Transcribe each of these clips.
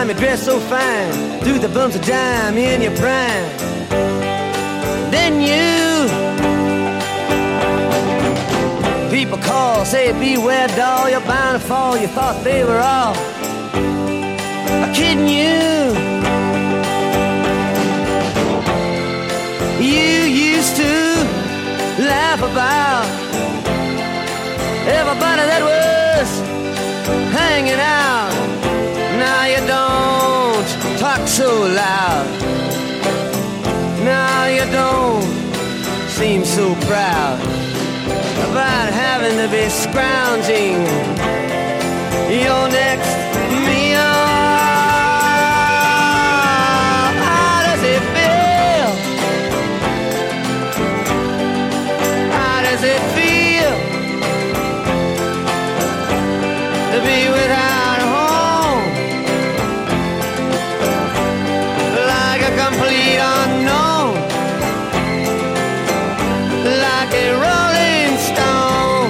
time you dress so fine, through the bumps of dime in your prime. Then you, people call, say beware doll, you're bound to fall. You thought they were all kidding you. You used to laugh about everybody that was hanging out. Now you don't talk so loud. Now you don't seem so proud about having to be scrounging your next meal. How does it feel? How does it feel to be without a home, like a complete unknown, like a rolling stone?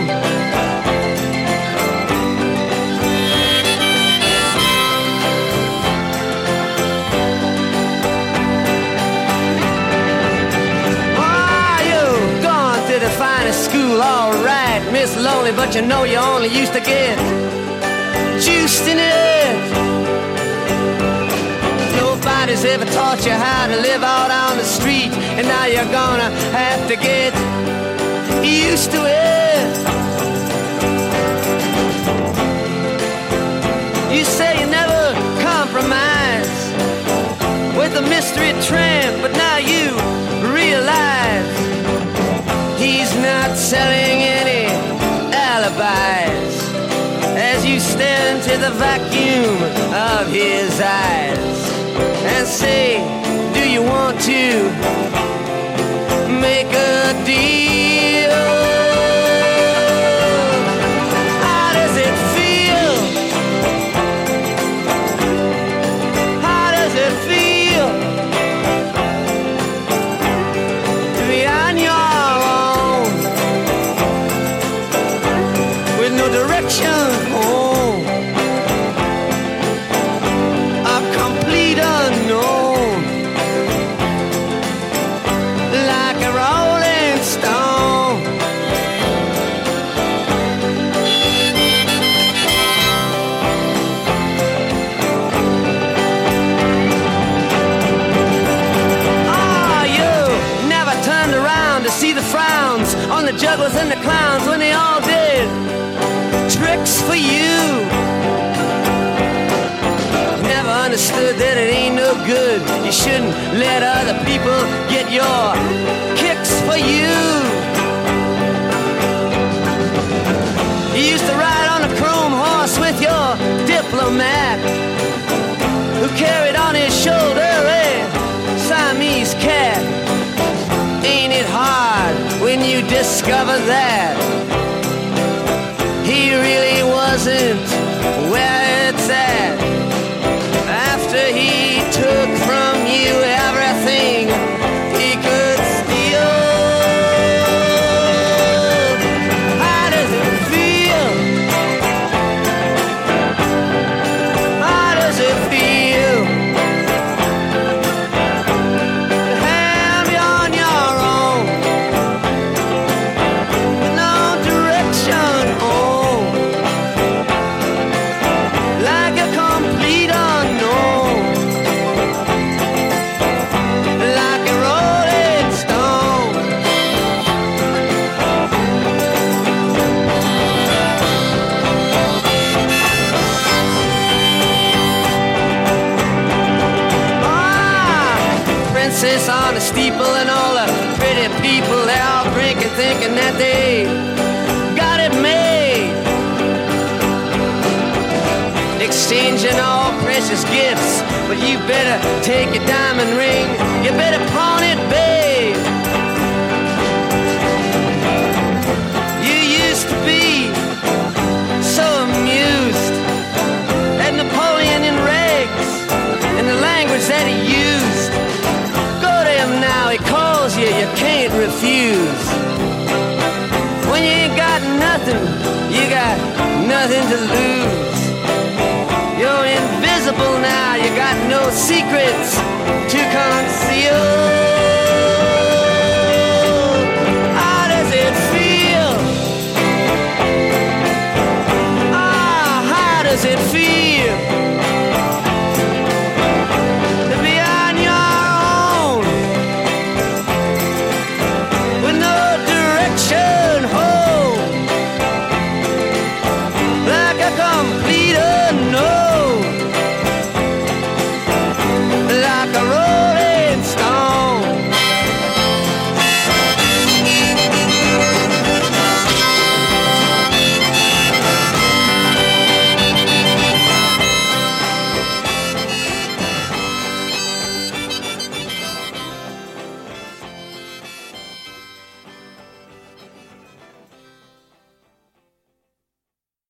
Oh, you've gone to the finest school, all right, Miss Lonely, but you know you only used to get juiced in it. Nobody's ever taught you how to live out on the street, and now you're gonna have to get used to it. You say you never compromise with a mystery tramp, but now you realize he's not selling any alibis as you stare into the vacuum of his eyes and say, do you want to make a deal? How does it feel? How does it feel to be on your own with no direction home, a complete unknown, like a rolling stone? Oh, you never turned around to see the frowns on the jugglers and the clowns when they all did tricks for you. Never understood that it ain't no good. You shouldn't let other people get your kicks for you. You used to ride on a chrome horse with your diplomat, who carried on his shoulder a Siamese cat. Ain't it hard when you discover that he really wasn't where it's at, after he took from you everything he could steal? How does it feel? How does it feel to have you on your own, with no direction home, like a complete unknown, like a rolling stone? Ah, princess on a steeple and all the pretty people, they're all drinking, thinking that they got it made, exchanging all precious gifts. But you better take your diamond ring, you better pawn it, babe. You used to be so amused at Napoleon in rags and the language that he used. Go to him now, he calls you, you can't refuse. When you ain't got nothing, you got nothing to lose. You're invisible simple now. You got no secrets to confide.